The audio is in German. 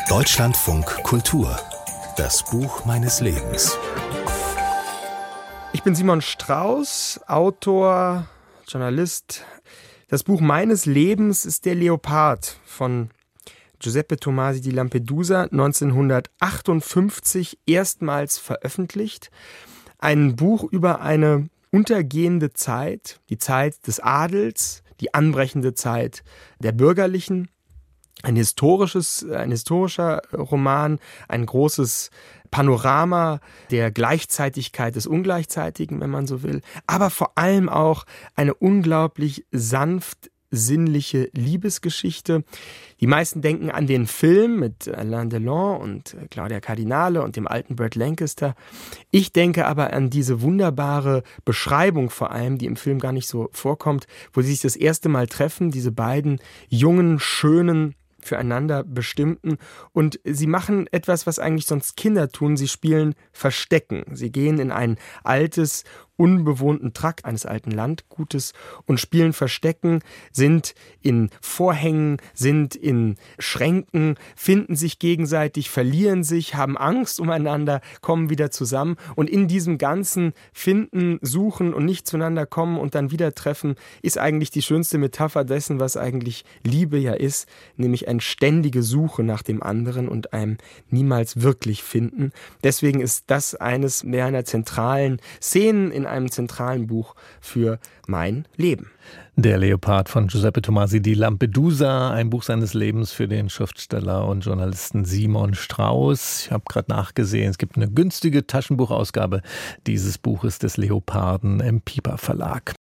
Deutschlandfunk Kultur. Das Buch meines Lebens. Ich bin Simon Strauß, Autor, Journalist. Das Buch meines Lebens ist Der Leopard von Giuseppe Tomasi di Lampedusa, 1958 erstmals veröffentlicht. Ein Buch über eine untergehende Zeit, die Zeit des Adels, die anbrechende Zeit der Bürgerlichen. Ein historischer Roman, ein großes Panorama der Gleichzeitigkeit des Ungleichzeitigen, wenn man so will, aber vor allem auch eine unglaublich sanft sinnliche Liebesgeschichte. Die meisten denken an den Film mit Alain Delon und Claudia Cardinale und dem alten Burt Lancaster. Ich denke aber an diese wunderbare Beschreibung vor allem, die im Film gar nicht so vorkommt, wo sie sich das erste Mal treffen, diese beiden jungen, schönen, füreinander bestimmten, und sie machen etwas, was eigentlich sonst Kinder tun. Sie spielen Verstecken. Sie gehen in ein altes, unbewohnten Trakt eines alten Landgutes und spielen Verstecken, sind in Vorhängen, sind in Schränken, finden sich gegenseitig, verlieren sich, haben Angst umeinander, kommen wieder zusammen, und in diesem ganzen Finden, Suchen und nicht zueinander kommen und dann wieder treffen, ist eigentlich die schönste Metapher dessen, was eigentlich Liebe ja ist, nämlich eine ständige Suche nach dem anderen und einem niemals wirklich finden. Deswegen ist das eines meiner zentralen Szenen in einem zentralen Buch für mein Leben. Der Leopard von Giuseppe Tomasi di Lampedusa, ein Buch seines Lebens für den Schriftsteller und Journalisten Simon Strauß. Ich habe gerade nachgesehen, es gibt eine günstige Taschenbuchausgabe dieses Buches des Leoparden im Piper Verlag.